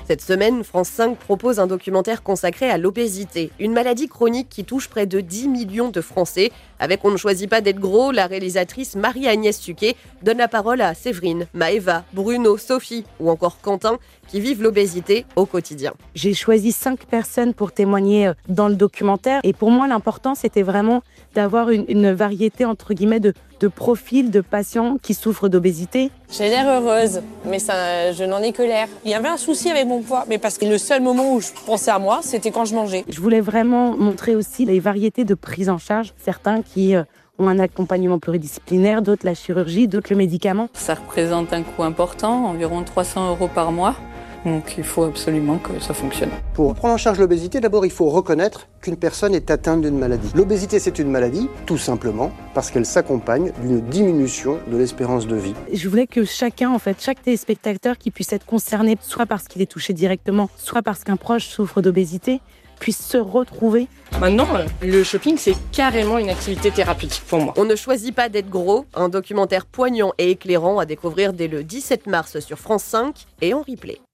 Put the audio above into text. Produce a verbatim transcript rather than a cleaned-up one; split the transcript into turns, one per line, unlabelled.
Cette semaine, France cinq propose un documentaire consacré à l'obésité, une maladie chronique qui touche près de dix millions de Français. Avec On ne choisit pas d'être gros, la réalisatrice Marie-Agnès Suquet donne la parole à Séverine, Maëva, Bruno, Sophie ou encore Quentin qui vivent l'obésité au quotidien.
J'ai choisi cinq personnes pour témoigner dans le documentaire et pour moi l'important c'était vraiment d'avoir une, une variété entre guillemets de, de profils de patients qui souffrent d'obésité.
J'ai l'air heureuse, mais ça, je n'en ai que l'air. Il y avait un souci avec mon poids, mais parce que le seul moment où je pensais à moi, c'était quand je mangeais.
Je voulais vraiment montrer aussi les variétés de prise en charge, certains qui euh, ont un accompagnement pluridisciplinaire, d'autres la chirurgie, d'autres le médicament.
Ça représente un coût important, environ trois cents euros par mois. Donc il faut absolument que ça fonctionne.
Pour prendre en charge l'obésité, d'abord il faut reconnaître qu'une personne est atteinte d'une maladie. L'obésité c'est une maladie, tout simplement, parce qu'elle s'accompagne d'une diminution de l'espérance de vie.
Je voulais que chacun, en fait, chaque téléspectateur qui puisse être concerné, soit parce qu'il est touché directement, soit parce qu'un proche souffre d'obésité, puisse se retrouver.
Maintenant, le shopping, c'est carrément une activité thérapeutique pour moi.
On ne choisit pas d'être gros, un documentaire poignant et éclairant à découvrir dès le dix-sept mars sur France cinq et en replay.